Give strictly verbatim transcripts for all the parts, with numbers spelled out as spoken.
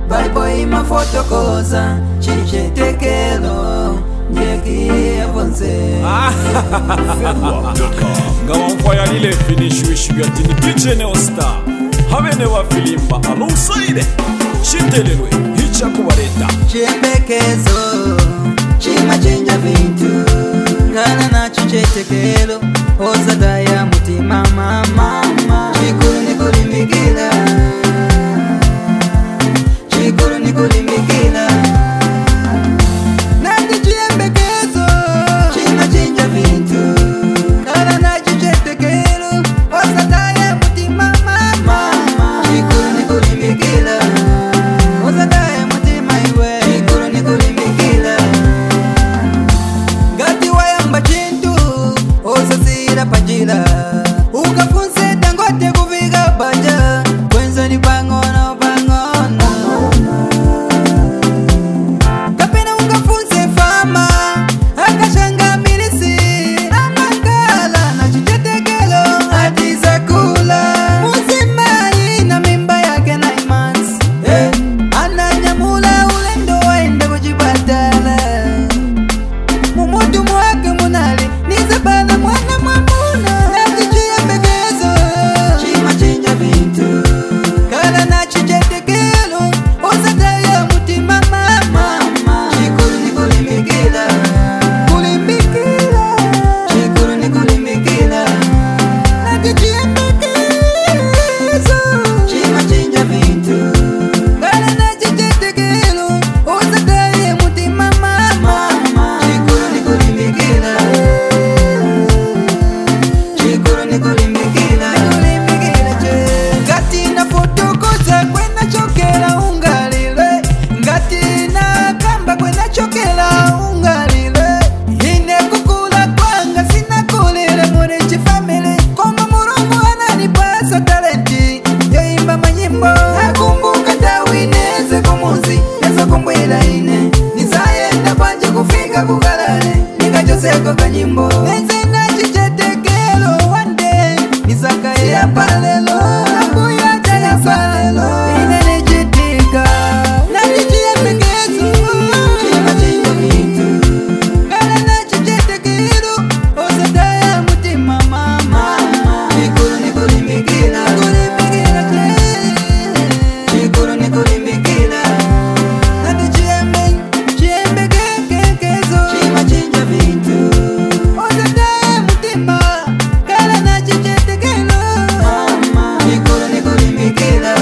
Balipo ima fotokoza chichetekelo Njeki avonze Ngawa mfaya lile finish wish ya tini D J Neostar Havene wa filimba alongside Chitelelwe hicha kubareta Chiembekezo Chima chinja vintu Gana na chichetekelo Ozada ya mutima mama Chikuru ni kulimikila Chikuru ni kulimikila Nandi chiembekezo Chima chinja vintu Gana na chichetekelo Ozada ya mutima mama Chikuru ni kulimikila Ozada ya mutima iwe Chikuru ni kulimikila Gati wayamba chintu Osasira pajila Ukafunse Dangote kufiga baja Kwenzo ni bangono bangono Kapena ukafunse fama Akashanga milisi Amangala na chichetekelo Atiza kula Muzimai na mimba yake na imansi eh. Ananyamula ulendo waende kujibadala Mumutu mwake munali Nizabana mwana mwamuna Najichia mbegezo Chima chinja vintu Kala na chichetekelo Ozataya mutima mama Chikuru ni kulimikila Kulimikila Chikuru ni kulimikila Najichia mbegezo Chima chinja vintu Kala na chichetekelo Ozataya mutima mama Chikuru ni kulimikila Chikuru ni kulimikila Ngati na fotokoza kwena chokela ungalile Ngati na kamba kwena chokela ungalile Ine kukula kwanga sina kulile murichi family Koma murungu ananipasa talenti Yoimba manyimbo Nakumbuka tawineze kumuzi Neza kumbwila ine Nisayenda panje kufika kukalale Nikachoseko kanyimbo Neze na chichetekelo one day Nisakaye ya palelo Nakuya jaya palelo Ine nichitika Najichia mbegezo Chima chinja vintu Kala na chichetekelo Ozadaya mutima mama Chikuru ni kulimikila Kulimikila Chikuru ni kulimikila Najichia mbegezo Chima chinja vintu Ozadaya mutima Kala na chichetekelo Chikuru ni kulimikila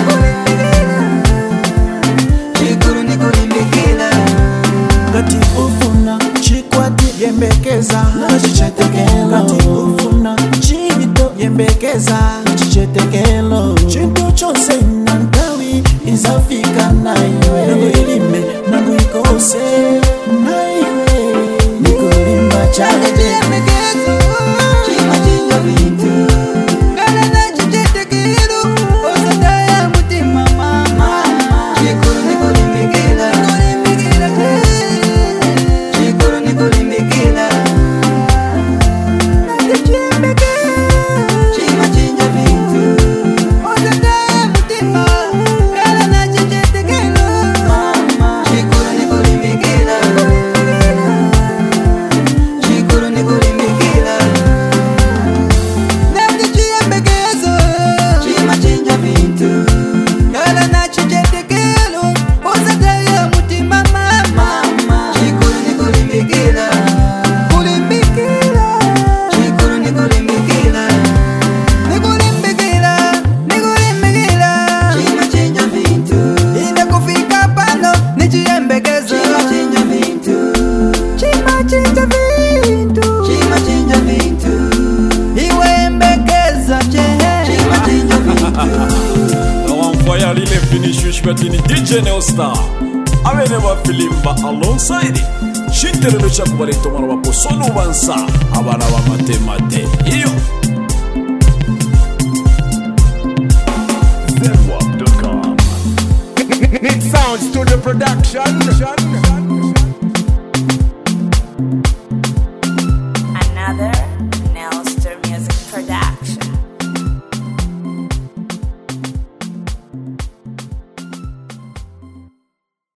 Chikuru ni kulimikila Ngati ufuna chikwati yembekeza chichetekelo Ngati ufuna chito yembekeza chichetekelo Chintu chose nantawi izafika naiwe Nangu ilime, nangu ikose naiwe Nikulimba chale Mbegezo Chima chinja vintu Kala na chichetekelo Ozadaya mutima mama Chikuru ni kulimikila Chikuru ni kulimikila Najichia mbegezo Chima chinja vintu Ozadaya mutima Kala na chichetekelo Chikuru ni kulimikila Chikuru ni kulimikila Najichia mbegezo Chima chinja vintu Kala na chichetekelo Ozadaya mutima mama Chikuru ni kulimikila Kulimikila Chikuru ni kulimikila Nikulimbikila Nikulimbikila Chima chinja vintu Ine kufika pano Nichia mbegezo Chima chinja vintu Chima chinja vintu Chima chinja vintu Iwe mbekeza chehe Chima chinja vintu Ngawa mfaya lile finish wish ya tini D J Neostar Havene wa filimba alongside Chitelelwe cha kubareta mwana wapo Sonu bansa Abana wa mate mate Iyo Zenwap dot com Mix Sound Studio Production